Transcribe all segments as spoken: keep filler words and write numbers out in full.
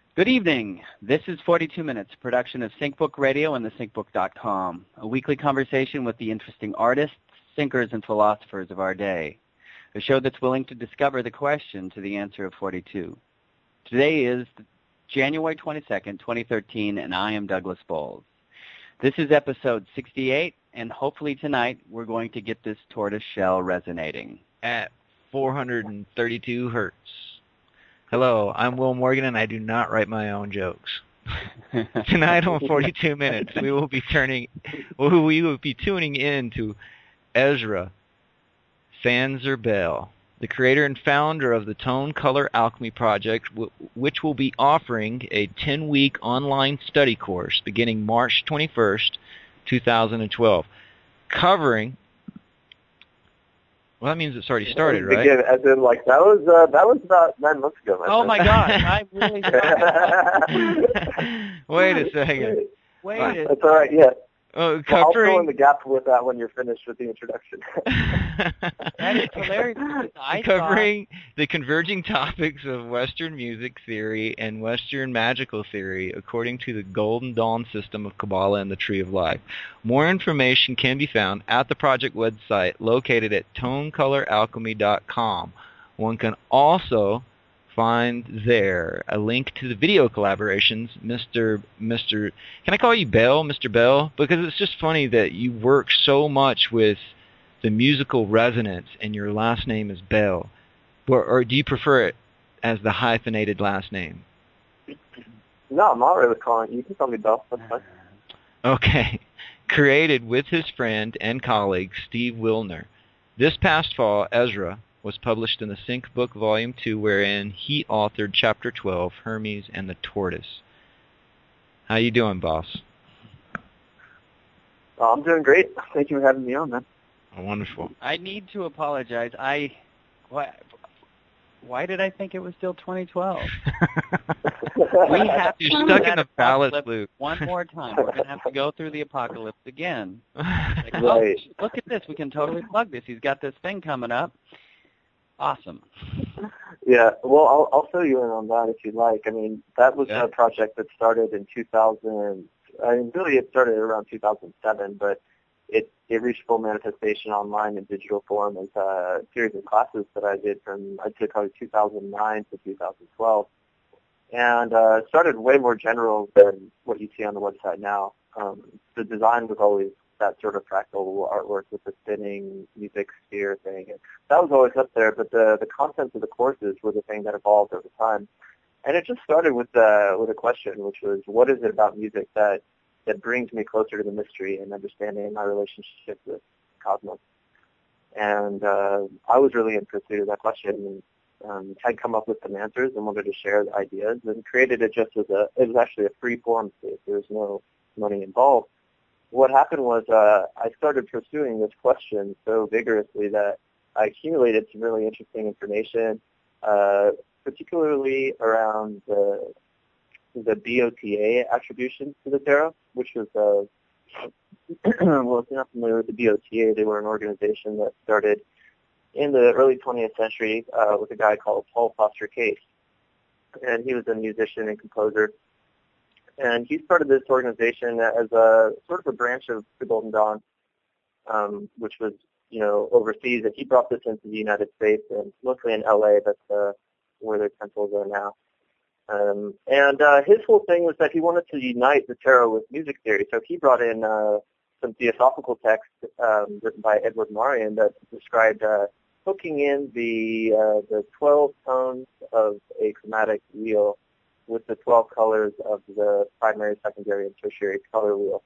Good evening. This is forty-two Minutes, production of SyncBook Radio and the sync book dot com, a weekly conversation with the interesting artists, thinkers, and philosophers of our day, a show that's willing to discover the question to the answer of forty-two. Today is January twenty-second, twenty thirteen, and I am Douglas Bowles. This is episode sixty-eight, and hopefully tonight we're going to get this tortoise shell resonating. At four hundred thirty-two hertz. Hello, I'm Will Morgan, and I do not write my own jokes. Tonight on forty-two Minutes, we will be turning, we will be tuning in to Ezra Sanzer-Bell, the creator and founder of the Tone Color Alchemy Project, which will be offering a ten-week online study course beginning March twenty-first, two thousand twelve, covering. Well, that means it's already started, right? Begin, as in, like, that was uh, that was about nine months ago. Oh, my God. I really Wait a second. Wait a That's all right, yeah. Uh, well, I'll covering... fill in the gap with that when you're finished with the introduction. That is hilarious. I covering thought... the converging topics of Western music theory and Western magical theory according to the Golden Dawn system of Kabbalah and the Tree of Life. More information can be found at the project website located at tone color alchemy dot com. One can also find there a link to the video collaborations, Mister Mister Can I call you Bell, Mister Bell? Because it's just funny that you work so much with the musical resonance, and your last name is Bell. Or, or do you prefer it as the hyphenated last name? No, I'm all right with calling. You can call me Bell. That's fine. Okay. Created with his friend and colleague, Steve Wilner. This past fall, Ezra was published in the Sync Book Volume two, wherein he authored Chapter twelve, Hermes and the Tortoise. How you doing, boss? Oh, I'm doing great. Thank you for having me on, man. Oh, wonderful. I need to apologize. I, why, why did I think it was still twenty twelve? We have to You're stuck in the ballast loop. One more time. We're going to have to go through the apocalypse again. Like, Right. oh, look at this. We can totally plug this. He's got this thing coming up. Awesome. Yeah, well, I'll, I'll fill you in on that if you'd like. I mean, that was Yeah. a project that started in two thousand. I mean, really, it started around two thousand seven, but it, it reached full manifestation online in digital form as a series of classes that I did from, I'd say, probably two thousand nine to two thousand twelve. And uh, started way more general than what you see on the website now. Um, the design was always that sort of fractal artwork with the spinning music sphere thing. And that was always up there, but the, the contents of the courses were the thing that evolved over time. And it just started with uh, with a question, which was, what is it about music that, that brings me closer to the mystery and understanding my relationship with cosmos? And uh, I was really in pursuit of that question, and um, had come up with some answers and wanted to share the ideas, and created it just as a, it was actually a free form space. There was no money involved. What happened was uh, I started pursuing this question so vigorously that I accumulated some really interesting information, uh, particularly around the the B O T A attribution to the tarot, which was, uh, well, if you're not familiar with the B O T A, they were an organization that started in the early twentieth century uh, with a guy called Paul Foster Case, and he was a musician and composer. And he started this organization as a sort of a branch of the Golden Dawn, um, which was, you know, overseas. And he brought this into the United States, and mostly in L A. That's uh, where their temples are now. Um, and uh, his whole thing was that he wanted to unite the tarot with music theory. So he brought in uh, some theosophical texts um, written by Edward Marion that described uh, hooking in the uh, the twelve tones of a chromatic wheel with the twelve colors of the primary, secondary, and tertiary color wheel.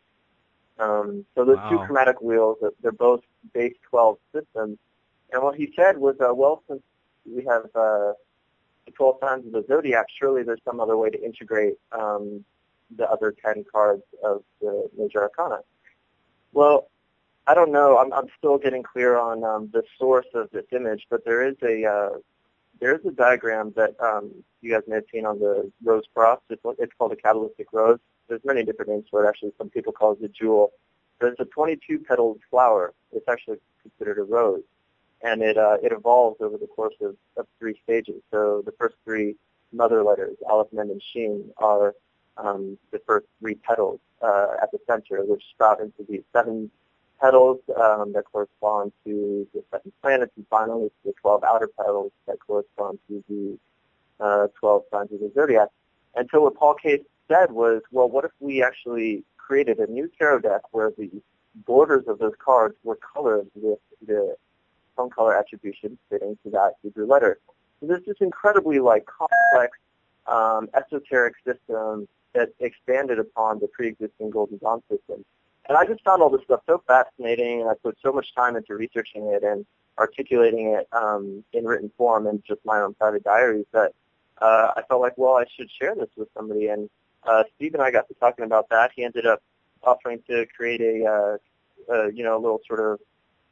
Um, so those Wow. two chromatic wheels, they're both base twelve systems. And what he said was, uh, well, since we have uh, the twelve signs of the zodiac, surely there's some other way to integrate um, the other ten cards of the major arcana. Well, I don't know. I'm, I'm still getting clear on um, the source of this image, but there is a uh, there is a diagram that um, you guys may have seen on the rose cross. It's, it's called a cabalistic rose. There's many different names for it. Actually, some people call it a jewel. But it's a twenty-two petaled flower. It's actually considered a rose, and it uh, it evolves over the course of, of three stages. So the first three mother letters, Aleph, Mem, and Shin, are um, the first three petals uh, at the center, which sprout into these seven petals um, that correspond to the seven planets, and finally to the twelve outer petals that correspond to the uh, twelve signs of the zodiac. And so what Paul Case said was, well, what if we actually created a new tarot deck where the borders of those cards were colored with the tone color attribution fitting to that Hebrew letter. So there's this incredibly like complex, um, esoteric system that expanded upon the pre-existing Golden Dawn system. And I just found all this stuff so fascinating, and I put so much time into researching it and articulating it um, in written form and just my own private diaries that uh, I felt like, well, I should share this with somebody. And uh, Steve and I got to talking about that. He ended up offering to create a, uh, uh, you know, a little sort of,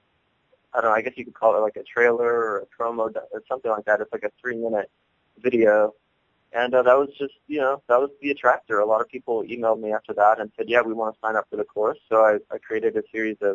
I don't know, I guess you could call it like a trailer or a promo or something like that. It's like a three-minute video. And uh, that was just, you know, that was the attractor. A lot of people emailed me after that and said, yeah, we want to sign up for the course. So I, I created a series of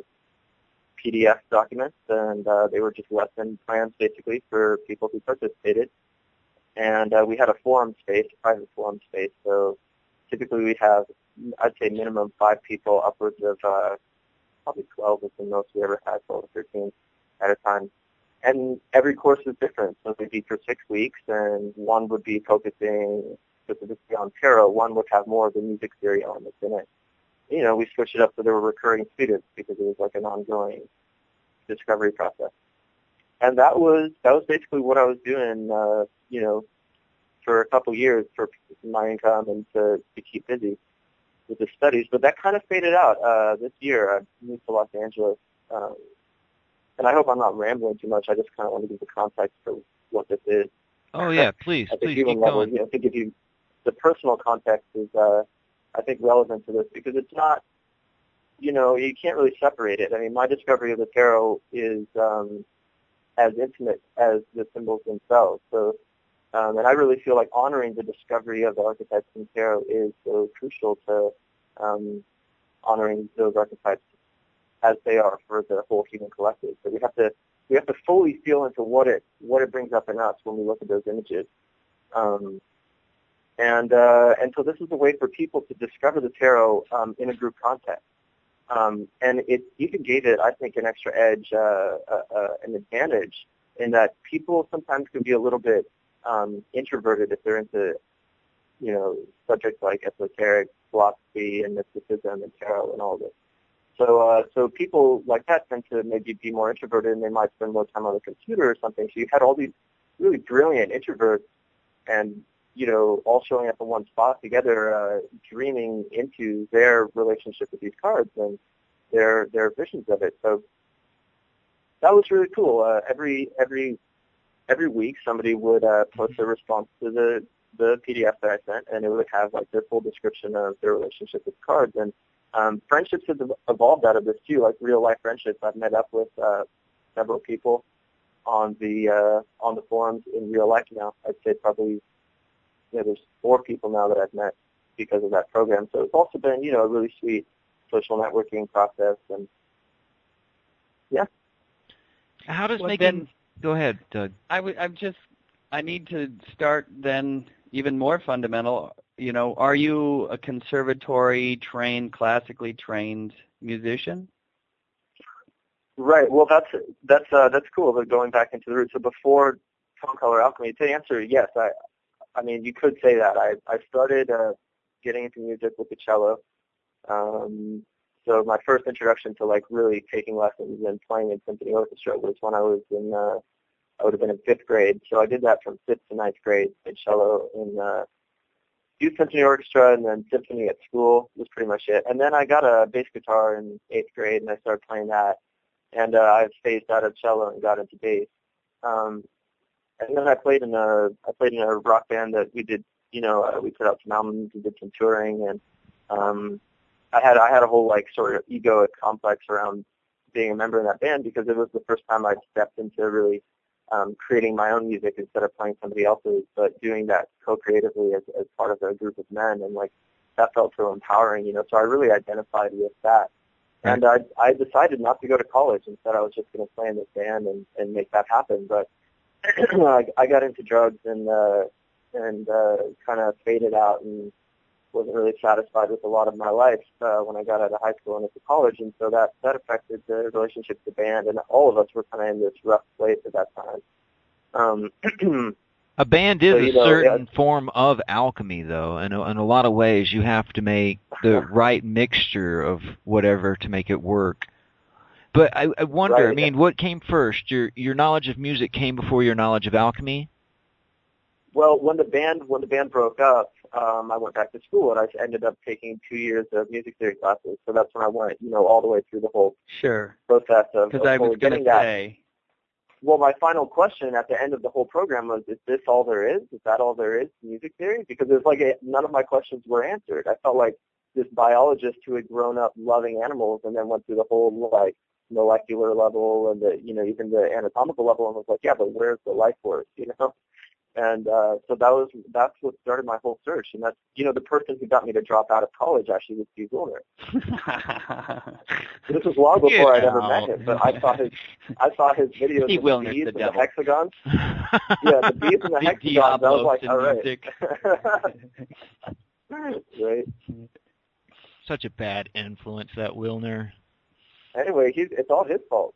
P D F documents, and uh, they were just lesson plans basically for people who participated. And uh, we had a forum space, a private forum space. So typically we have, I'd say minimum five people, upwards of uh, probably twelve is the most we ever had, twelve or thirteen at a time. And every course is different. So they'd be for six weeks, and one would be focusing specifically on tarot. One would have more of the music theory elements in it. You know, we switched it up so there were recurring students because it was like an ongoing discovery process. And that was that was basically what I was doing, uh, you know, for a couple years for my income and to, to keep busy with the studies. But that kind of faded out uh, this year. I moved to Los Angeles. Um, and I hope I'm not rambling too much. I just kind of want to give the context for what this is. Oh, yeah, please, At the please human keep level, going. you know, to give you the personal context is, uh, I think, relevant to this because it's not, you know, you can't really separate it. I mean, my discovery of the tarot is um, as intimate as the symbols themselves. So, um, and I really feel like honoring the discovery of the archetypes in tarot is so crucial to um, honoring those archetypes as they are for the whole human collective. So we have to we have to fully feel into what it what it brings up in us when we look at those images. Um, and uh, and so this is a way for people to discover the tarot um, in a group context. Um, and it even gave it, I think, an extra edge, uh, uh, uh, an advantage in that people sometimes can be a little bit um, introverted if they're into, you know, subjects like esoteric philosophy and mysticism and tarot and all of this. So, uh, so people like that tend to maybe be more introverted, and they might spend more time on the computer or something. So you had all these really brilliant introverts, and you know, all showing up in one spot together, uh, dreaming into their relationship with these cards and their their visions of it. So that was really cool. Uh, every every every week, somebody would uh, post a response to the the P D F that I sent, and it would have like their full description of their relationship with cards. And Um, friendships have evolved out of this too, like real life friendships. I've met up with uh, several people on the uh, on the forums in real life now. I'd say probably, you know, there's four people now that I've met because of that program. So it's also been, you know, a really sweet social networking process. And yeah. How does Well, making? then- Go ahead, Doug. I w- I'm just, I need to start then even more fundamental. You know, are you a conservatory trained, classically trained musician? Right. Well, that's that's uh, that's cool. But going back into the roots. So before Tone Color Alchemy, to answer, yes, I, I mean, you could say that. I I started uh, getting into music with the cello. Um, so my first introduction to like really taking lessons and playing in symphony orchestra was when I was in uh, I would have been in fifth grade. So I did that from fifth to ninth grade. Played cello in uh, youth symphony orchestra, and then symphony at school was pretty much it. And then I got a bass guitar in eighth grade, and I started playing that. And uh, I phased out of cello and got into bass. Um, and then I played in a I played in a rock band that we did. You know, uh, we put out some albums, we did some touring, and um, I had I had a whole like sort of egoic complex around being a member in that band because it was the first time I'd stepped into really um, creating my own music instead of playing somebody else's, but doing that co-creatively as, as part of a group of men, and like that felt so empowering, you know. So I really identified with that, and I I decided not to go to college. Instead, I was just going to play in this band and, and make that happen. But I, I got into drugs and uh, and uh, kind of faded out and wasn't really satisfied with a lot of my life uh, when I got out of high school and into college, and so that, that affected the relationship with the band, and all of us were kind of in this rough place at that time. Um, a band is so, a know, certain yeah. form of alchemy, though, and in a lot of ways you have to make the right mixture of whatever to make it work. But I, I wonder, right. I mean, what came first? Your your knowledge of music came before your knowledge of alchemy? Well, when the band when the band broke up, um, I went back to school, and I ended up taking two years of music theory classes. So that's when I went, you know, all the way through the whole sure. process of, Because of I was getting gonna that. say. Well, my final question at the end of the whole program was, is this all there is? Is that all there is to music theory? Because it's like a, none of my questions were answered. I felt like this biologist who had grown up loving animals and then went through the whole, like, molecular level and the, you know, even the anatomical level, and was like, yeah, but where's the life force, you know? And uh, so that was that's what started my whole search. And that's, you know, the person who got me to drop out of college actually was Steve Wilner. This was long before I'd ever met him, but I saw his I saw his videos Steve of the Wilner's bees the and devil. the hexagons. Yeah, the bees and the, the hexagons. I was like, in all right. music. Right. Such a bad influence, that Wilner. Anyway, he's it's all his fault.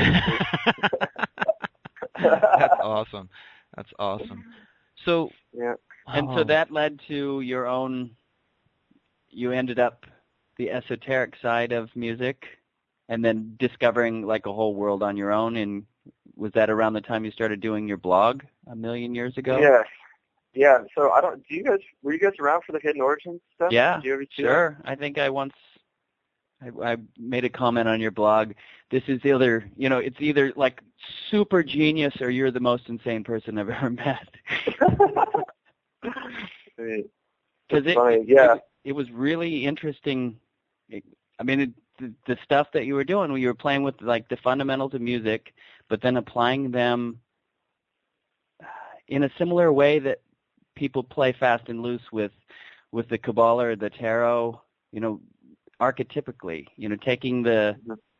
That's awesome. That's awesome. So yeah, and oh. so that led to your own. You ended up the esoteric side of music, and then discovering like a whole world on your own. And was that around the time you started doing your blog a million years ago? Yeah, yeah. So I don't. Do you guys were you guys around for the Hidden Origins stuff? Yeah, Did you ever see sure. that? I think I once. I, I made a comment on your blog. This is either, you know, it's either like super genius or you're the most insane person I've ever met. Because it, it, yeah. it, it was really interesting. It, I mean, it, the, the stuff that you were doing, when you were playing with like the fundamentals of music, but then applying them in a similar way that people play fast and loose with, with the Kabbalah or the Tarot, you know, archetypically, you know, taking the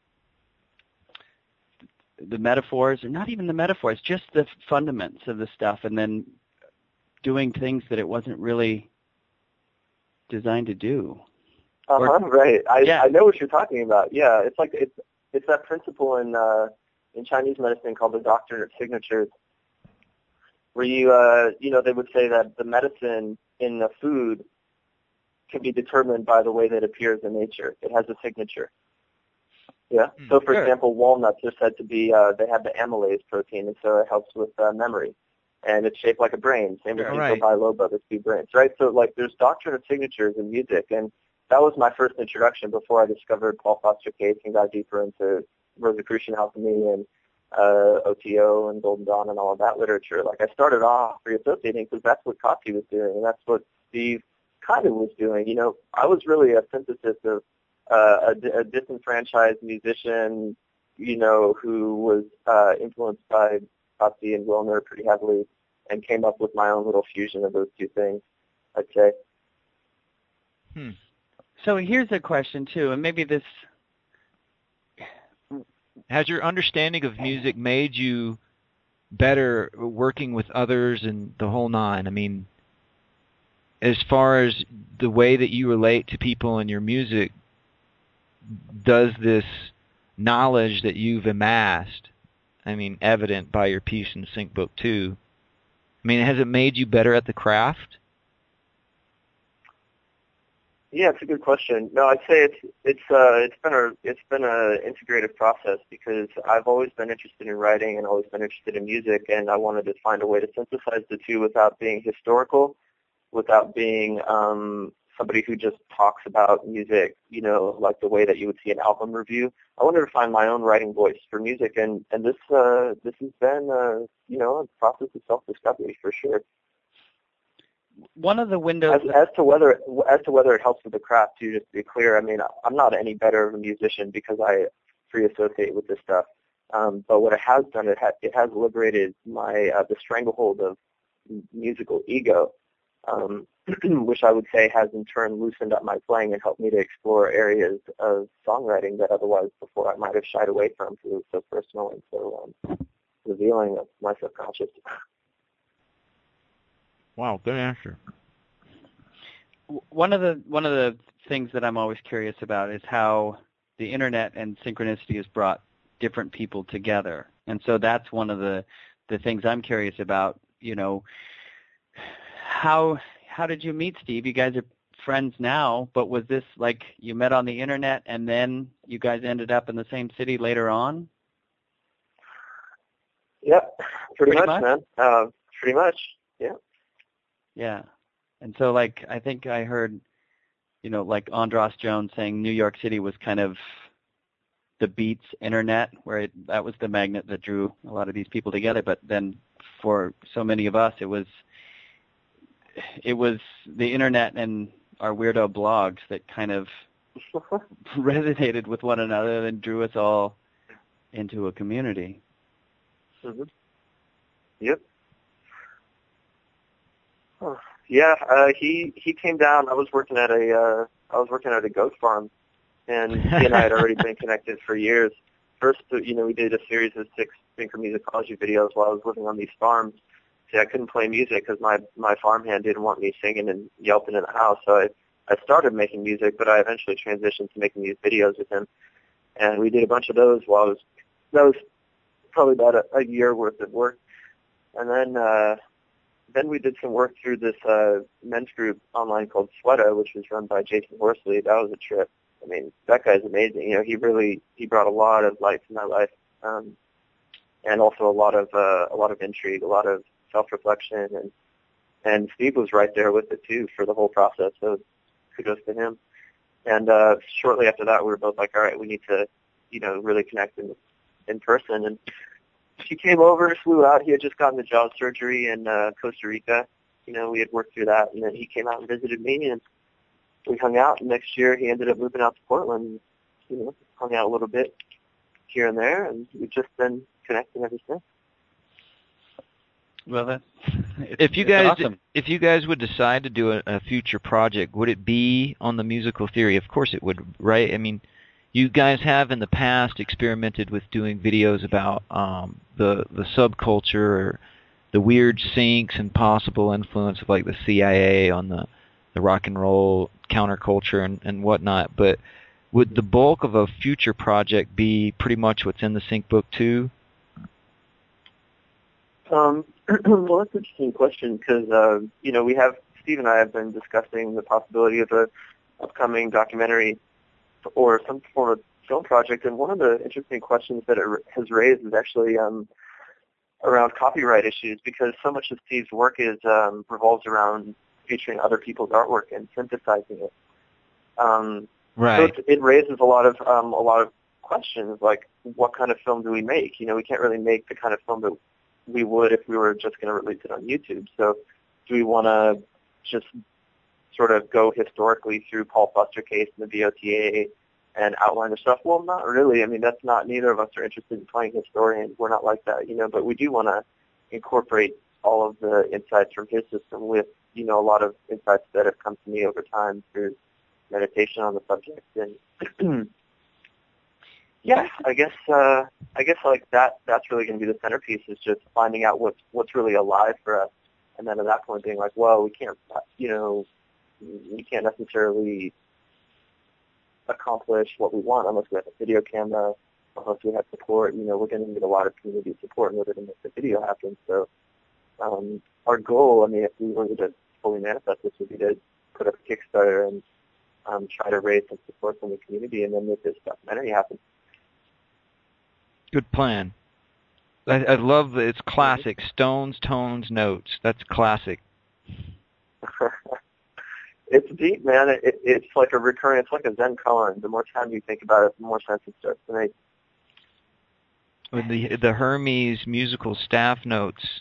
the metaphors, or not even the metaphors, just the fundaments of the stuff, and then doing things that it wasn't really designed to do. Uh huh. Right. I yeah. I know what you're talking about. Yeah. It's like it's it's that principle in uh, in Chinese medicine called the doctrine of signatures, where you uh you know they would say that the medicine in the food can be determined by the way that it appears in nature. It has a signature. Yeah. Hmm, so, for sure. example, walnuts are said to be, uh, they have the amylase protein, and so it helps with uh, memory. And it's shaped like a brain. Same with Sure, ginkgo right. biloba, the two brains, right? So, like, there's doctrine of signatures in music, and that was my first introduction before I discovered Paul Foster Case and got deeper into Rosicrucian alchemy and uh, O T O and Golden Dawn and all of that literature. Like, I started off reassociating because that's what Kossi was doing, and that's what Steve kind of was doing. You know, I was really a synthesis of uh, a, a disenfranchised musician, you know, who was uh, influenced by Kossi and Wilner pretty heavily, and came up with my own little fusion of those two things, I'd say. Hmm. So here's a question too, and maybe this. Has your understanding of music made you better working with others and the whole nine? I mean, as far as the way that you relate to people in your music, does this knowledge that you've amassed, I mean, evident by your piece in the Sync Book two, I mean, has it made you better at the craft? Yeah, it's a good question. No, I'd say it's it's uh it's been a it's been a integrative process because I've always been interested in writing and always been interested in music, and I wanted to find a way to synthesize the two without being historical, without being um, somebody who just talks about music, you know, like the way that you would see an album review. I wanted to find my own writing voice for music, and and this uh, this has been uh, you know a process of self-discovery for sure. One of the windows as, as to whether as to whether it helps with the craft too, just to be clear, I mean, I'm not any better of a musician because I free associate with this stuff. Um, but what it has done, it, ha- it has liberated my uh, the stranglehold of musical ego, um, which I would say has in turn loosened up my playing and helped me to explore areas of songwriting that otherwise before I might have shied away from because it was so personal and so um, revealing of my subconscious. Wow, good answer. One of the one of the things that I'm always curious about is how the internet and synchronicity has brought different people together, and so that's one of the the things I'm curious about. You know, how how did you meet Steve? You guys are friends now, but was this like you met on the internet and then you guys ended up in the same city later on? Yep, pretty, pretty much, much, man. Uh, pretty much, yeah. Yeah, and so like I think I heard, you know, like Andros Jones saying New York City was kind of the Beats internet, where it, that was the magnet that drew a lot of these people together. But then for so many of us, it was it was the internet and our weirdo blogs that kind of resonated with one another and drew us all into a community. Mm-hmm. Yep. Huh. Yeah, uh, he he came down. I was working at a uh, I was working at a goat farm, and he and I had already been connected for years. First, you know, we did a series of six synchromusicology videos while I was living on these farms. See, I couldn't play music because my my farmhand didn't want me singing and yelping in the house. So I I started making music, but I eventually transitioned to making these videos with him, and we did a bunch of those while I was that was probably about a, a year worth of work, and then. Uh, Then we did some work through this uh, men's group online called Sweato, which was run by Jason Horsley. That was a trip. I mean, that guy's amazing. You know, he really he brought a lot of light to my life, um, and also a lot of uh, a lot of intrigue, a lot of self-reflection, and and Steve was right there with it too for the whole process. So kudos to him. And uh, shortly after that, we were both like, all right, we need to, you know, really connect in in person. And he came over, flew out. He had just gotten the jaw surgery in uh, Costa Rica. You know, we had worked through that, and then he came out and visited me, and we hung out. And next year, he ended up moving out to Portland. You know, hung out a little bit here and there, and we've just been connecting ever since. Well, that's if you guys awesome. if you guys would decide to do a, a future project, would it be on the musical theory? Of course, it would, right? I mean. You guys have in the past experimented with doing videos about um, the the subculture or the weird syncs and possible influence of like the C I A on the, the rock and roll counterculture and, and whatnot. But would the bulk of a future project be pretty much what's in the sync book too? Um, well, that's an interesting question because uh, you know we have Steve and I have been discussing the possibility of a upcoming documentary or some form of film project, and one of the interesting questions that it has raised is actually um, around copyright issues, because so much of Steve's work is um, revolves around featuring other people's artwork and synthesizing it. Um, right. So it, it raises a lot of um, a lot of questions, like what kind of film do we make? You know, we can't really make the kind of film that we would if we were just going to release it on YouTube. So do we want to just sort of go historically through Paul Foster Case and the V O T A and outline the stuff? Well, not really. I mean, that's not, neither of us are interested in playing historians. We're not like that, you know, but we do want to incorporate all of the insights from his system with, you know, a lot of insights that have come to me over time through meditation on the subject. And yeah, I guess, uh, I guess like that, that's really going to be the centerpiece, is just finding out what's, what's really alive for us. And then at that point being like, well, we can't, you know, we can't necessarily accomplish what we want unless we have a video camera, unless we have support. You know, we're going to need a lot of community support in order to make the video happen. So um, our goal, I mean, if we were to fully manifest this, would be to put up a Kickstarter and um, try to raise some support from the community and then make this documentary happen. Good plan. I, I love that it's classic. Stones, tones, notes. That's classic. It's deep, man. It, it, it's like a recurring, it's like a Zen koan. The more time you think about it, the more sense it starts to make. With the the Hermes musical staff notes,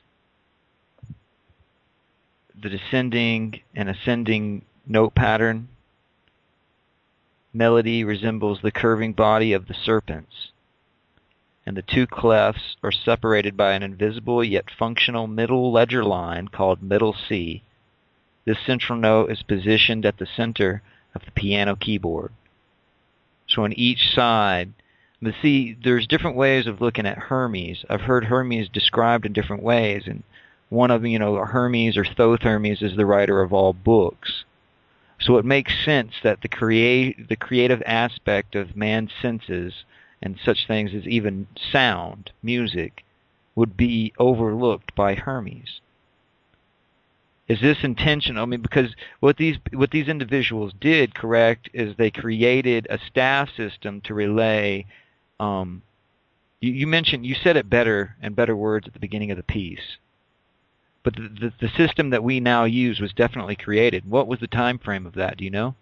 the descending and ascending note pattern, melody resembles the curving body of the serpents, and the two clefs are separated by an invisible yet functional middle ledger line called middle C. This central note is positioned at the center of the piano keyboard. So on each side, but see, there's different ways of looking at Hermes. I've heard Hermes described in different ways, and one of, you know, Hermes or Thoth Hermes is the writer of all books. So it makes sense that the create the creative aspect of man's senses and such things as even sound, music, would be overlooked by Hermes. Is this intentional? I mean, because what these what these individuals did, correct, is they created a staff system to relay. Um, you, you mentioned, you said it better in better words at the beginning of the piece. But the, the the system that we now use was definitely created. What was the time frame of that? Do you know?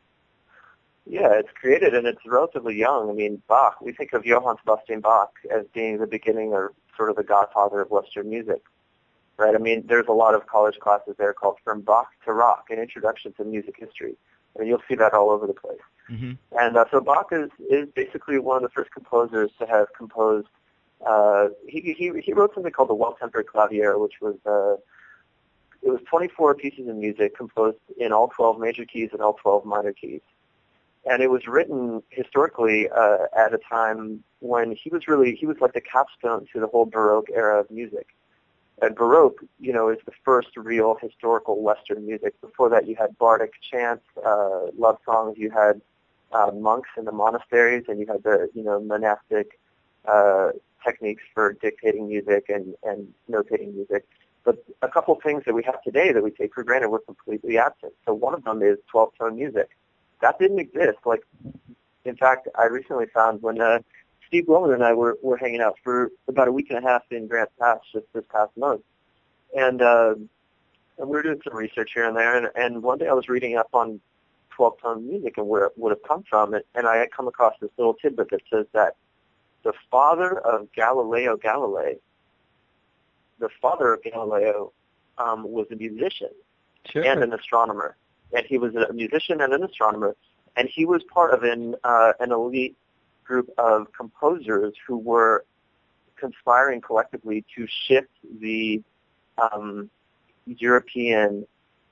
Yeah, it's created and it's relatively young. I mean, Bach. We think of Johann Sebastian Bach as being the beginning or sort of the godfather of Western music. Right? I mean, there's a lot of college classes there called From Bach to Rock, an introduction to music history. And you'll see that all over the place. Mm-hmm. And uh, so Bach is, is basically one of the first composers to have composed, uh, he, he, he wrote something called the Well-Tempered Clavier, which was, uh, it was twenty-four pieces of music composed in all twelve major keys and all twelve minor keys. And it was written historically uh, at a time when he was really, he was like the capstone to the whole Baroque era of music. And Baroque, you know, is the first real historical Western music. Before that, you had bardic chants, uh, love songs. You had uh, monks in the monasteries, and you had the, you know, monastic uh, techniques for dictating music and, and notating music. But a couple things that we have today that we take for granted were completely absent. So one of them is twelve-tone music. That didn't exist. Like, in fact, I recently found when uh, Steve Blomer and I were, were hanging out for about a week and a half in Grants Pass just this past month. And, uh, and we were doing some research here and there, and, and one day I was reading up on twelve-tone music and where it would have come from, and, and I had come across this little tidbit that says that the father of Galileo Galilei, the father of Galileo um, was a musician Sure. and an astronomer. And he was a musician and an astronomer, and he was part of an, uh, an elite group of composers who were conspiring collectively to shift the um, European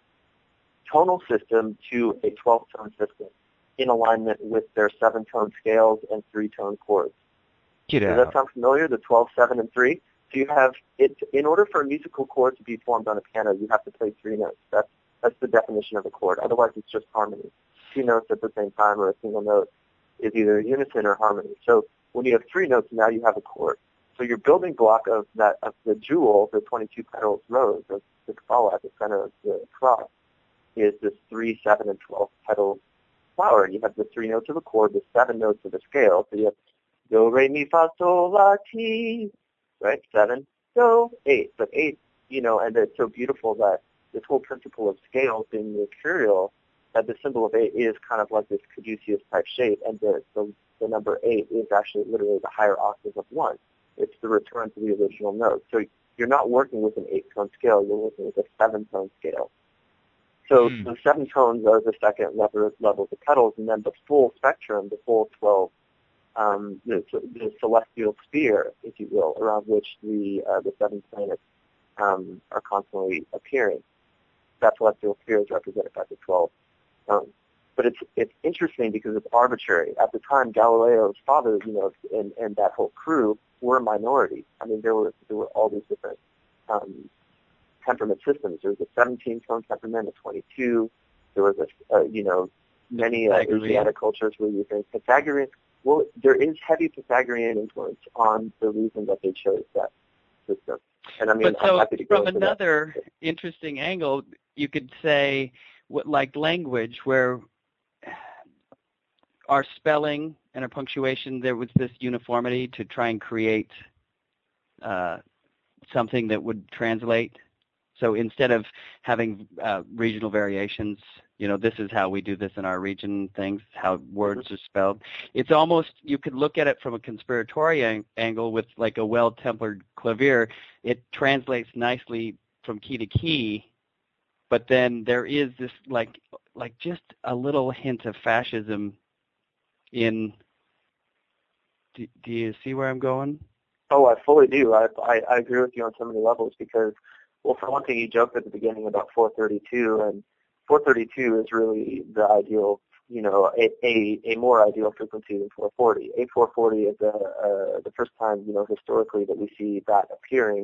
tonal system to a twelve-tone system in alignment with their seven-tone scales and three-tone chords. Get Does out. that sound familiar, the twelve, seven, and three? So you have, it, in order for a musical chord to be formed on a piano, you have to play three notes. That's, that's the definition of a chord. Otherwise, it's just harmony. Two notes at the same time or a single note is either unison or harmony. So when you have three notes, now you have a chord. So your building block of that of the jewel, the twenty-two petals rose, of the Kabbalah at the center of the cross, is this three, seven, and twelve petal flower. And you have the three notes of a chord, the seven notes of a scale. So you have do, re, mi, fa, sol, la, ti, right? Seven, do, eight. But eight, you know, and it's so beautiful that this whole principle of scales being mercurial, that the symbol of eight is kind of like this caduceus type shape, and the, the, the number eight is actually literally the higher octave of one. It's the return to the original note. So you're not working with an eight-tone scale, you're working with a seven-tone scale. So mm. the seven tones are the second level, level of the petals, and then the full spectrum, the full twelve, um, the, the celestial sphere, if you will, around which the uh, the seven planets um, are constantly appearing. That celestial sphere is represented by the twelve tones. But it's it's interesting because it's arbitrary. At the time, Galileo's father, you know, and, and that whole crew were a minority. I mean, there were there were all these different um, temperament systems. There was a seventeen-tone temperament, a twenty-two. There was a, a you know, many uh, Asiatic cultures were using Pythagorean. Well, there is heavy Pythagorean influence on the reason that they chose that system. And I mean, but so I'm happy to go from into another that. interesting angle, you could say, what, like language, where our spelling and our punctuation, there was this uniformity to try and create uh, something that would translate. So instead of having uh, regional variations, you know, this is how we do this in our region, things, how words mm-hmm. are spelled. It's almost, you could look at it from a conspiratory ang- angle with like a well-tempered clavier. It translates nicely from key to key, but then there is this like, like just a little hint of fascism in, do, do you see where I'm going? Oh, I fully do. I, I, I agree with you on so many levels because, well, for one thing, you joked at the beginning about four thirty-two, and four thirty-two is really the ideal, you know, a, a, a more ideal frequency than four forty. A four forty is the, uh, the first time, you know, historically that we see that appearing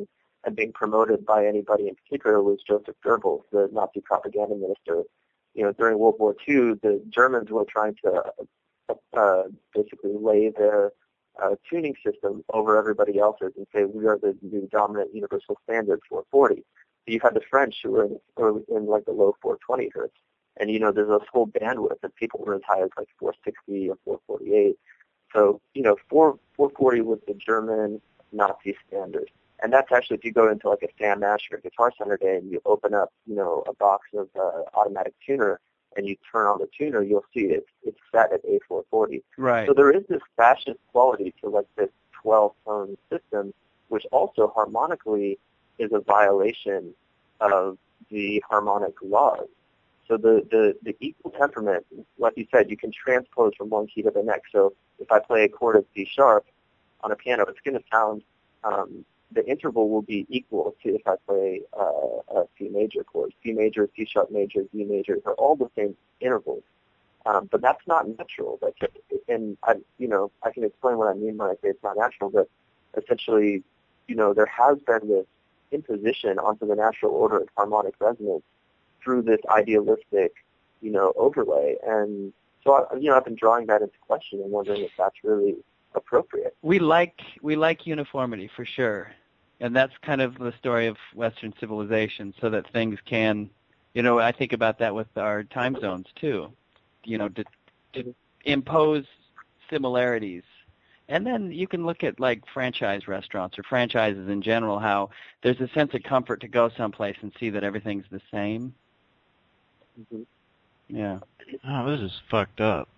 and being promoted by anybody in particular was Joseph Goebbels, the Nazi propaganda minister. You know, during World War Two, the Germans were trying to uh, basically lay their uh, tuning system over everybody else's and say, we are the new dominant universal standard four forty. So you had the French who were in, were in like the low four twenty hertz. And, you know, there's a full bandwidth and people were as high as like four sixty or four forty-eight. So, you know, four forty was the German Nazi standard. And that's actually, if you go into like a Sam Ash or Guitar Center day and you open up, you know, a box of uh, automatic tuner and you turn on the tuner, you'll see it's, it's set at A four forty. Right. So there is this fascist quality to like this twelve-tone system, which also harmonically is a violation of the harmonic laws. So the, the, the equal temperament, like you said, you can transpose from one key to the next. So if I play a chord of C sharp on a piano, it's going to sound, um, the interval will be equal to if I play uh, a C major chord. C major, C sharp major, D major, they're all the same intervals. Um, but that's not natural. That's, and I, you know, I can explain what I mean when I say it's not natural, but essentially, you know, there has been this imposition onto the natural order of harmonic resonance through this idealistic, you know, overlay. And so, I, you know, I've been drawing that into question and wondering if that's really appropriate. We like we like uniformity for sure, and that's kind of the story of Western civilization, so that things can, you know, I think about that with our time zones too, you know, to, to impose similarities. And then you can look at like franchise restaurants or franchises in general, how there's a sense of comfort to go someplace and see that everything's the same. Mm-hmm. Yeah. Oh, this is fucked up.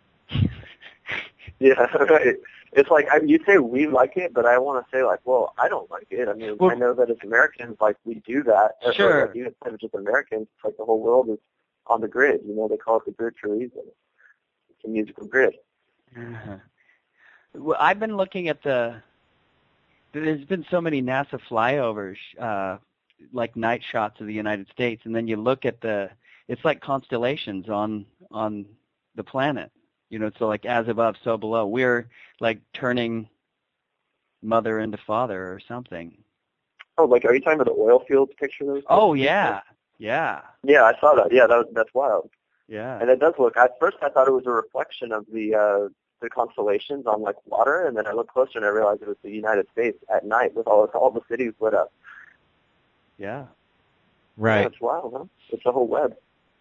Yeah, right. It's like, I mean, you say we like it, but I want to say like, well, I don't like it. I mean, well, I know that as Americans, like, we do that. Sure. Or, like, even instead of just Americans, it's like the whole world is on the grid. You know, they call it the grid for a reason. It's a musical grid. Uh-huh. Well, I've been looking at the, there's been so many NASA flyovers, uh, like night shots of the United States, and then you look at the, it's like constellations on on the planet. You know, so like as above, so below. We're like turning mother into father or something. Oh, like, are you talking about the oil fields picture? Those oh, yeah. Yeah. Yeah, I saw that. Yeah, that was, that's wild. Yeah. And it does look, at first I thought it was a reflection of the uh, the constellations on, like, water, and then I looked closer and I realized it was the United States at night with all, all the cities lit up. Yeah. Right. Yeah, it's wild, huh? It's a whole web.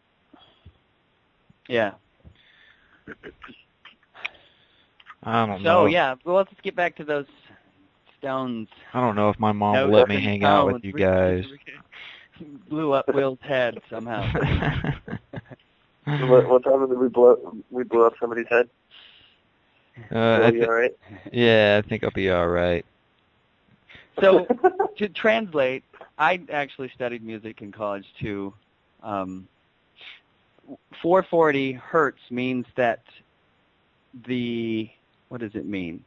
Yeah. I don't so, know. So, yeah, well, let's get back to those stones. I don't know if my mom No, will let me stones. hang out with you guys. Blew up Will's head somehow. what, what time did we blow, we blew up somebody's head? Uh, Are I you th- all right? Yeah, I think I'll be all right. So, to translate, I actually studied music in college too. Um, four forty hertz means that the, what does it mean?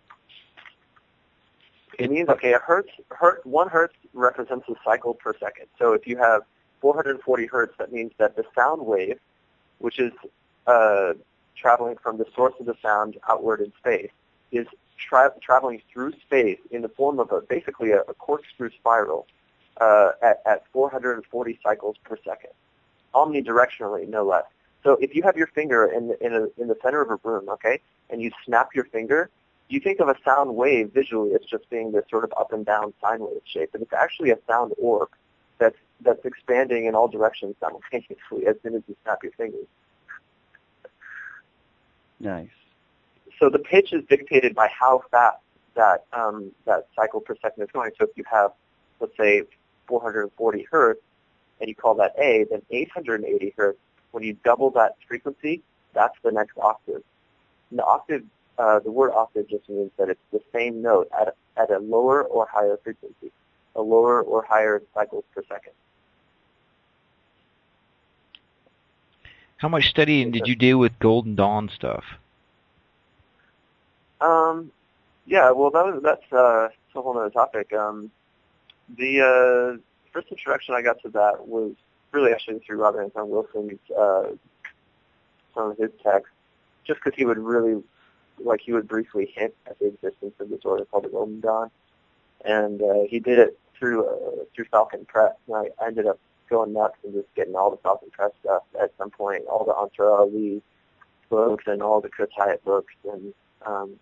It means, okay, a hertz, hertz, one hertz represents a cycle per second. So if you have four hundred forty hertz, that means that the sound wave, which is uh, traveling from the source of the sound outward in space, is tra- traveling through space in the form of a basically a, a corkscrew spiral uh, at, at four hundred forty cycles per second, omnidirectionally, no less. So if you have your finger in the, in, a, in the center of a room, okay, and you snap your finger, you think of a sound wave visually as just being this sort of up and down sine wave shape, but it's actually a sound orb that's that's expanding in all directions simultaneously as soon as you snap your fingers. Nice. So the pitch is dictated by how fast that um, that cycle per second is going. So if you have, let's say, four hundred forty hertz, and you call that A, then eight hundred eighty hertz, when you double that frequency, that's the next octave. And the octave, uh, the word octave just means that it's the same note at, at a lower or higher frequency, a lower or higher cycles per second. How much studying did you do with Golden Dawn stuff? Um, yeah, well, that was that's uh, that's a whole other topic. Um, the uh, first introduction I got to that was really actually through Robert Anton Wilson's uh, some of his texts, just because he would really, like, he would briefly hint at the existence of this order called the Golden Dawn, and uh, he did it through uh, through Falcon Press, and I, I ended up going nuts and just getting all the Falcon Press stuff at some point, all the Ansar Ali books and all the Chris Hyatt books, and um,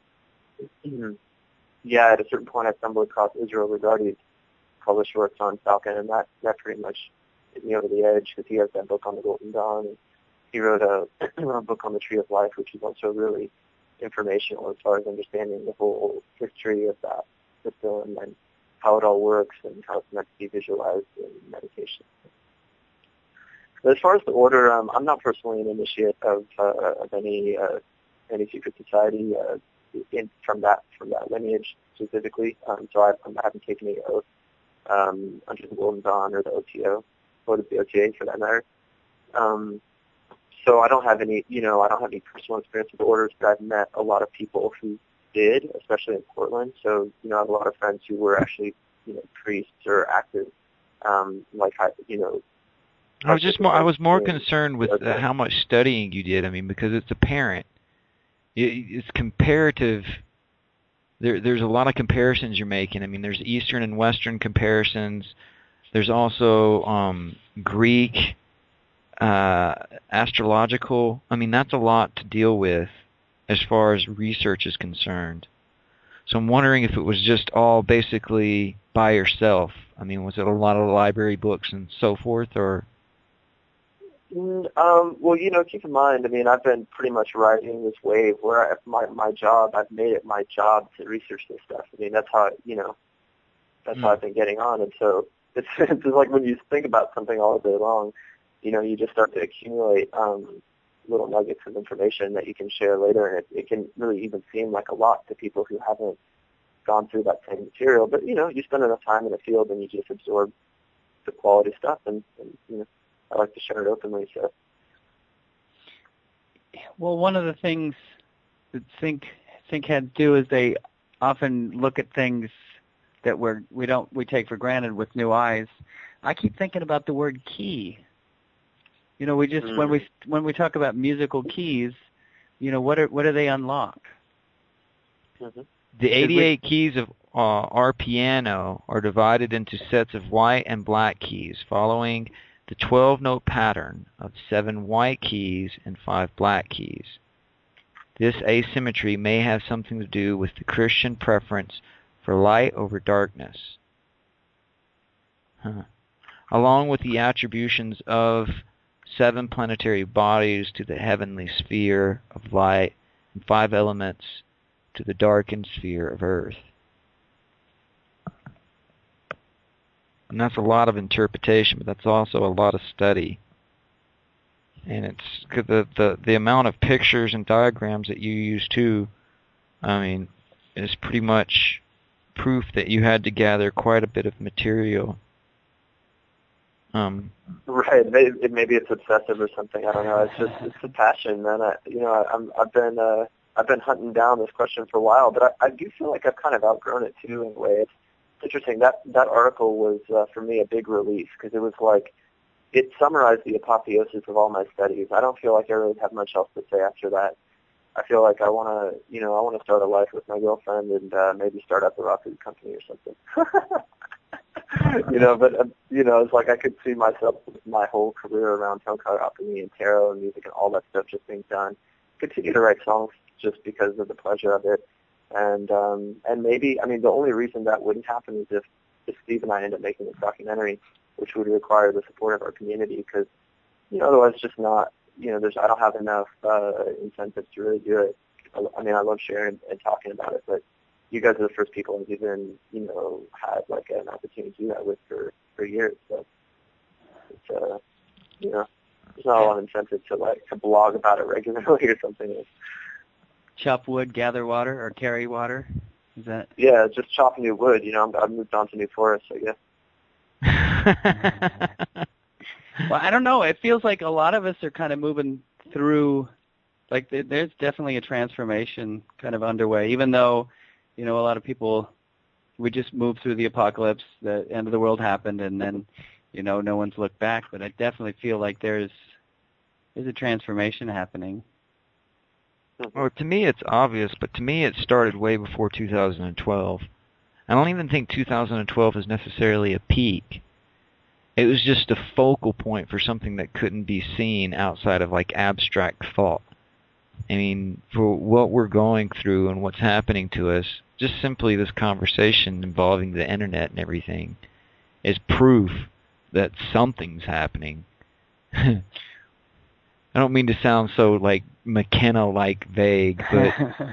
yeah, at a certain point I stumbled across Israel Regardie's published works on Falcon, and that, that pretty much hit me over the edge, because he has that book on the Golden Dawn, and he wrote a, a book on the Tree of Life, which is also really informational as far as understanding the whole history of that system and how it all works and how it's meant to be visualized in meditation. But as far as the order, um, I'm not personally an initiate of, uh, of any uh, any secret society uh, in, from that from that lineage specifically. Um, so I, I haven't taken any oath um, under the Golden Dawn or the O T O or the O T A for that matter. Um, so I don't have any, you know, I don't have any personal experience with the orders, but I've met a lot of people who did, especially in Portland. So you know, I have a lot of friends who were actually, you know, priests or active, um, like you know. I was just more. I was more concerned with uh, how much studying you did. I mean, because it's apparent, it, it's comparative. There, there's a lot of comparisons you're making. I mean, there's Eastern and Western comparisons. There's also um, Greek, uh, astrological. I mean, that's a lot to deal with as far as research is concerned. So I'm wondering if it was just all basically by yourself. I mean, was it a lot of library books and so forth, or? Um, well, you know, keep in mind, I mean, I've been pretty much riding this wave where I, my my job, I've made it my job to research this stuff. I mean, that's how, you know, that's mm. how I've been getting on. And so it's, it's just like when you think about something all day long, you know, you just start to accumulate um, little nuggets of information that you can share later. And it, it can really even seem like a lot to people who haven't gone through that same material. But, you know, you spend enough time in the field and you just absorb the quality stuff and, and you know, I like to share it openly. So, well, one of the things that Think ThinkHeads do is they often look at things that we're we don't we take for granted with new eyes. I keep thinking about the word key. You know, we just mm. when we when we talk about musical keys, you know, what are what do they unlock? Mm-hmm. The eighty-eight we, keys of uh, our piano are divided into sets of white and black keys, following the twelve-note pattern of seven white keys and five black keys. This asymmetry may have something to do with the Christian preference for light over darkness, huh. along with the attributions of seven planetary bodies to the heavenly sphere of light and five elements to the darkened sphere of earth. And that's a lot of interpretation, but that's also a lot of study. And it's the the the amount of pictures and diagrams that you use too. I mean, is pretty much proof that you had to gather quite a bit of material. Um, right. Maybe, maybe it's obsessive or something. I don't know. It's just it's a passion, man. I, you know, I'm I've been uh, I've been hunting down this question for a while, but I, I do feel like I've kind of outgrown it too in a way. It's interesting. That that article was uh, for me a big relief, because it was like it summarized the apotheosis of all my studies. I don't feel like I really have much else to say after that. I feel like I want to, you know, I want to start a life with my girlfriend and uh, maybe start up a rock food company or something. you know, but uh, you know, it's like I could see myself with my whole career around tone color alchemy and tarot and music and all that stuff just being done. Continue to write songs just because of the pleasure of it. And um, and maybe, I mean, the only reason that wouldn't happen is if, if Steve and I end up making this documentary, which would require the support of our community, because, you know, otherwise it's just not, you know, there's I don't have enough uh, incentives to really do it. I, I mean, I love sharing and talking about it, but you guys are the first people I've even, you know, had like an opportunity to do that with for, for years. So it's, uh, you know, there's not a lot of incentive to like to blog about it regularly or something. Chop wood, gather water, or carry water? Is that? Yeah, just chop new wood. You know, I've moved on to new forests, I guess. Well, I don't know. It feels like a lot of us are kind of moving through, like there's definitely a transformation kind of underway, even though, you know, a lot of people, we just moved through the apocalypse, the end of the world happened, and then, you know, no one's looked back. But I definitely feel like there's there's a transformation happening. Well, to me it's obvious, but to me it started way before two thousand twelve. I don't even think two thousand twelve is necessarily a peak. It was just a focal point for something that couldn't be seen outside of like abstract thought. I mean, for what we're going through and what's happening to us, just simply this conversation involving the internet and everything is proof that something's happening. I don't mean to sound so like McKenna-like vague, but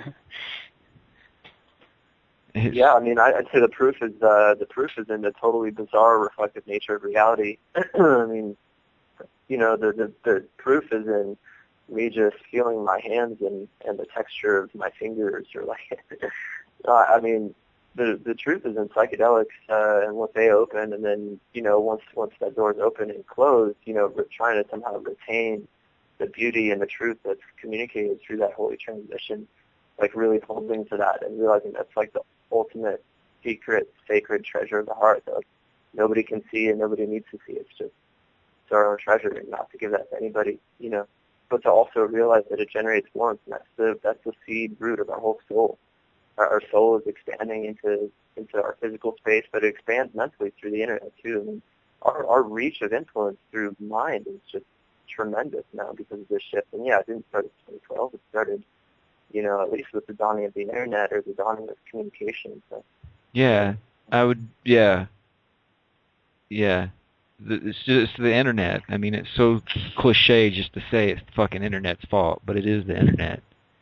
yeah, I mean, I, I'd say the proof is uh, the proof is in the totally bizarre, reflective nature of reality. I mean, you know, the, the the proof is in me just feeling my hands and and the texture of my fingers, or like, uh, I mean, the the truth is in psychedelics uh, and what they open, and then you know, once once that door is open and closed, you know, we're trying to somehow retain the beauty and the truth that's communicated through that holy transition, like really holding to that and realizing that's like the ultimate secret, sacred treasure of the heart that like, nobody can see and nobody needs to see. It's just it's our own treasure, and not to give that to anybody, you know. But to also realize that it generates warmth, and that's the that's the seed root of our whole soul. Our, our soul is expanding into into our physical space, but it expands mentally through the internet too. I mean, our our reach of influence through mind is just tremendous now because of this shift. And yeah, it didn't start in twenty twelve. It started, you know, at least with the dawning of the internet or the dawning of communication. So. Yeah, I would. Yeah, yeah. The, it's just the internet. I mean, it's so cliche just to say it's the fucking internet's fault, but it is the internet.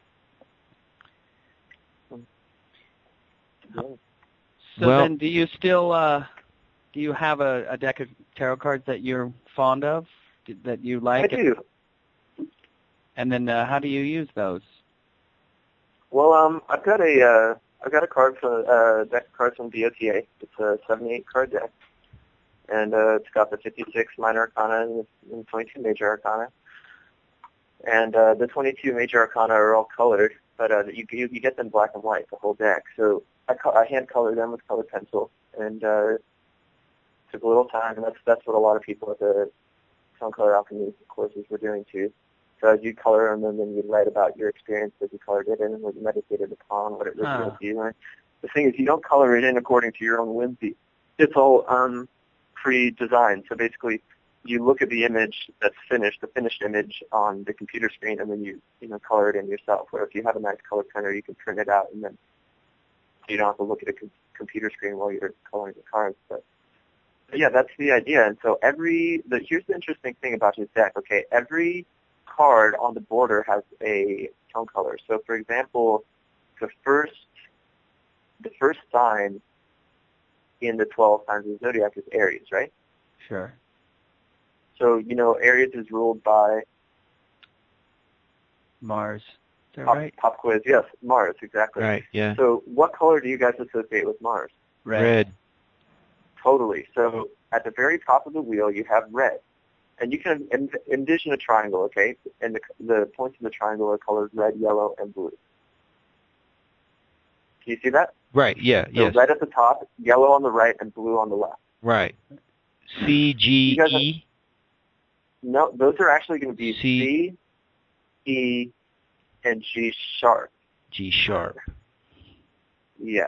So well, then, do you still uh, do you have a, a deck of tarot cards that you're fond of, that you like? I do. And then, uh, how do you use those? Well, um, I've got a uh, I've got a card from uh, deck of cards from B O T A. It's a seventy-eight card deck, and uh, it's got the fifty-six minor arcana and the twenty-two major arcana. And uh, the twenty-two major arcana are all colored, but uh, you, you you get them black and white, the whole deck. So I, co- I hand colored them with colored pencil, and uh, took a little time. And that's that's what a lot of people at the Tone Color Alchemy courses were doing too. So as you color them, and then you write about your experience as you colored it in, and what you meditated upon, what it revealed Huh. to you. And the thing is, you don't color it in according to your own whimsy. It's all um, pre-designed. So basically, you look at the image that's finished, the finished image on the computer screen, and then you you know color it in yourself. Or if you have a nice color printer, you can print it out, and then you don't have to look at a com- computer screen while you're coloring the cards. But, but yeah, that's the idea. And so every the, here's the interesting thing about his deck. Okay, every card on the border has a tone color. So, for example, the first the first sign in the twelve signs of the zodiac is Aries, right? Sure. So, you know, Aries is ruled by Mars. Is that pop, right? pop quiz. Yes, Mars, exactly. right, yeah. So, what color do you guys associate with Mars? Red. Totally. So, at the very top of the wheel, you have red. And you can en- envision a triangle, okay? And the, the points of the triangle are colored red, yellow, and blue. Can you see that? Right, yeah, So yes. red at the top, yellow on the right, and blue on the left. Right. C, G, You guys E? No, those are actually going to be C. C, E, and G sharp. G sharp. Yeah.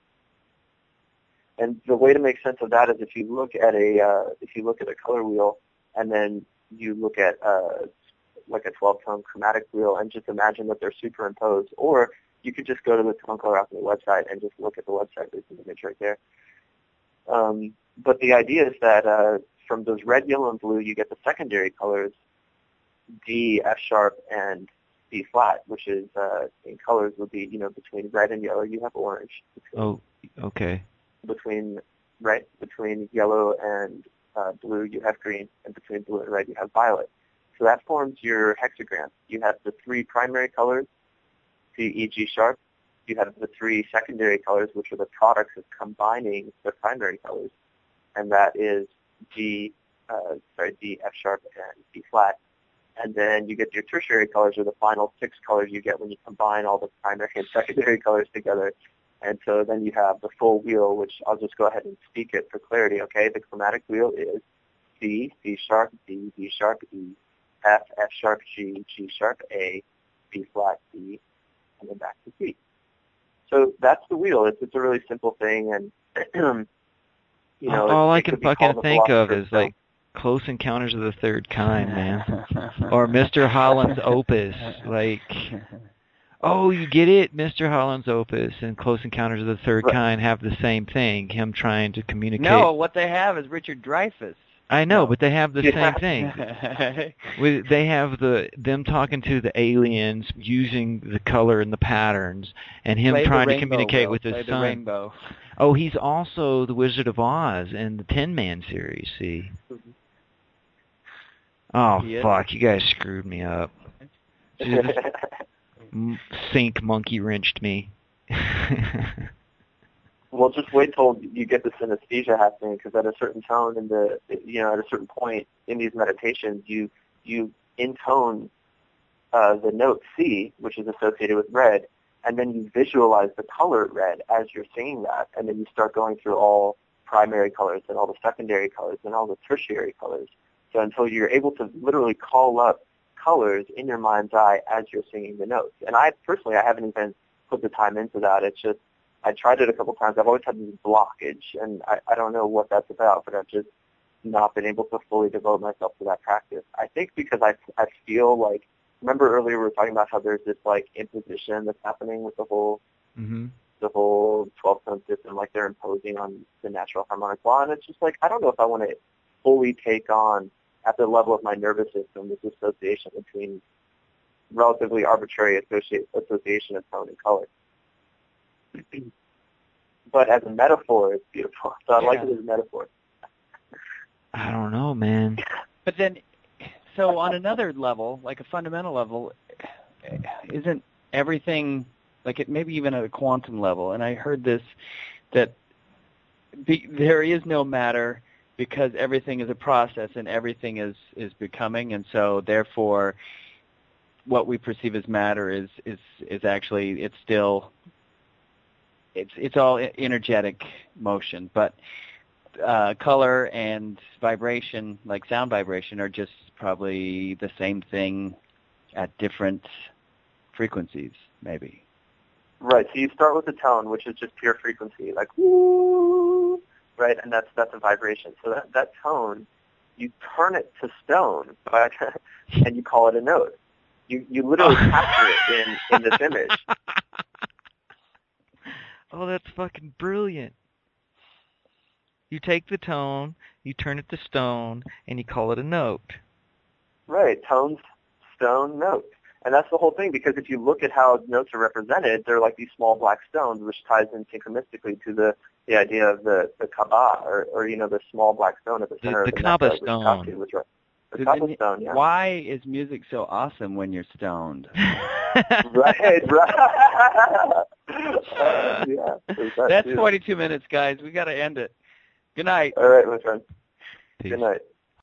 And the way to make sense of that is if you look at a uh, if you look at a color wheel, and then you look at uh, like a twelve-tone chromatic wheel, and just imagine that they're superimposed. Or you could just go to the Tone Color Alchemy website and just look at the website. There's an image right there. Um, but the idea is that uh, from those red, yellow, and blue, you get the secondary colors D, F sharp, and B flat, which is uh, in colors would be, you know, between red and yellow you have orange. Between, Oh, okay. between right between yellow and uh, blue you have green, and between blue and red you have violet. So that forms your hexagram. You have the three primary colors, C, E, G sharp. You have the three secondary colors, which are the products of combining the primary colors, and that is D, uh, sorry, D, F sharp, and B flat. And then you get your tertiary colors, or the final six colors you get when you combine all the primary and secondary colors together. And so then you have the full wheel, which I'll just go ahead and speak it for clarity, okay? The chromatic wheel is C, C sharp, D, D sharp, E, F, F sharp, G, G sharp, A, B flat, B, and then back to C. so that's the wheel. It's it's a really simple thing, and you know, all it, I it can could be fucking called the think of philosopher's is stone. like Close Encounters of the Third Kind, man, or Mister Holland's Opus. Like, oh, you get it? Mister Holland's Opus and Close Encounters of the Third Right. Kind have the same thing. Him trying to communicate. No, what they have is Richard Dreyfuss. I know, No. but they have the Yeah. same thing. With, they have the them talking to the aliens using the color and the patterns, and him Play the trying to rainbow, communicate Will. with his Play the son. rainbow. Oh, he's also the Wizard of Oz in the Tin Man series. See? Mhm. Oh He is? fuck! You guys screwed me up. Just m- sync monkey wrenched me. Well, just wait till you get the synesthesia happening, because at a certain tone in the, you know, at a certain point in these meditations, you you intone uh, the note C, which is associated with red, and then you visualize the color red as you're singing that, and then you start going through all primary colors and all the secondary colors and all the tertiary colors. So until you're able to literally call up colors in your mind's eye as you're singing the notes. And I personally, I haven't even put the time into that. It's just, I tried it a couple times. I've always had this blockage, and I, I don't know what that's about, but I've just not been able to fully devote myself to that practice. I think because I, I feel like, remember earlier we were talking about how there's this like imposition that's happening with the whole Mm-hmm. the whole twelve-tone system, like they're imposing on the natural harmonic law, and it's just like, I don't know if I want to fully take on, at the level of my nervous system, this association between relatively arbitrary associate, association of tone and color. But as a metaphor, it's beautiful. So I Yeah. like it as a metaphor. I don't know, man. But then, so on another level, like a fundamental level, isn't everything, like it maybe even at a quantum level, and I heard this, that be, there is no matter because everything is a process and everything is, is becoming, and so therefore what we perceive as matter is, is, is actually, it's still, it's, it's all energetic motion, but Uh, color and vibration, like sound vibration, are just probably the same thing at different frequencies, maybe. Right. So you start with the tone, which is just pure frequency, like woo, right? And that's that's a vibration. So that that tone, you turn it to stone, but, and you call it a note. You you literally capture it in in this image. Oh, that's fucking brilliant. You take the tone, you turn it to stone, and you call it a note. Right. Tones, stone, note. And that's the whole thing, because if you look at how notes are represented, they're like these small black stones, which ties in synchronistically to the, the idea of the, the Kaaba, or, or, you know, the small black stone at the center The- of the the Kaaba necklace, which stone. Kaaba was right. The So Kaaba then, stone, yeah. why is music so awesome when you're stoned? Right, right. uh, yeah, there's that That's too. forty-two minutes, guys. We got to end it. Good night. All right, my friend. Peace. Good night.